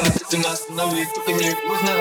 Ты нас останови, только не поздно.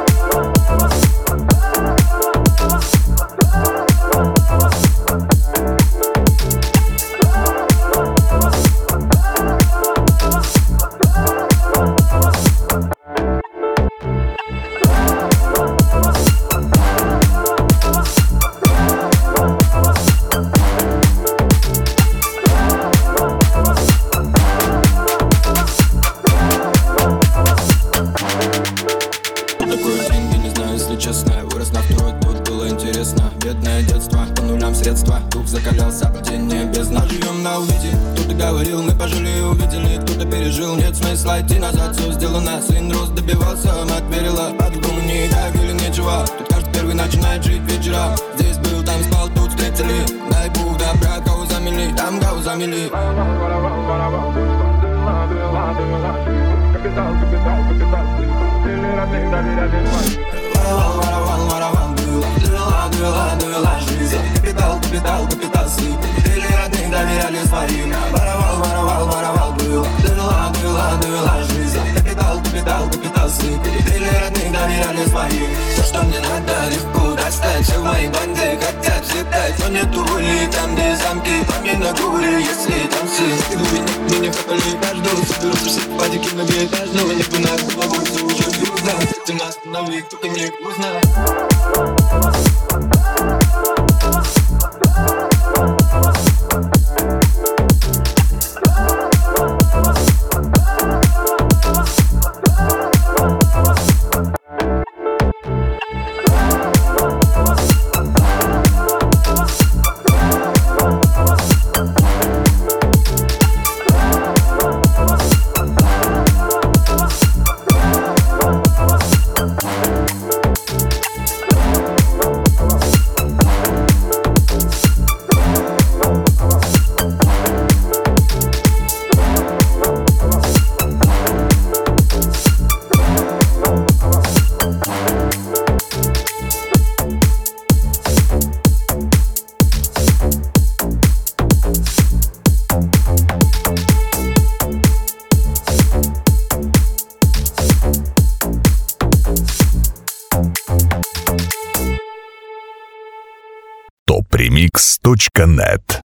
Честно, вырос на второй, тут было интересно. Бедное детство, по нулям средства. Дух закалялся, день не бездна. Живем на увиде, кто-то говорил, мы пожили и увидели. Кто-то пережил, нет смысла идти назад, все сделано. Сын рос, добивался, мать верила. По-другому никак или нечего. Тут каждый первый начинает жить вечера. Здесь был, там спал, тут встретили. Дай Бог добра, кого замели, там кого замели. Воровал, была жизнь. Капитал, слив. Или родных доверяли своим. Воровал, была жизнь. Капитал, слив. Или родных доверяли своим. То, что мне надо, легко достать. Все в моей банде хотят взлетать, но нету воли там, где замки. По мне на гуле, если там сын. Меня хапали каждого. Соберутся все падики многоэтажного. Небо над головой, все уже грустно. Ты нас останови, только не поздно. topremix.net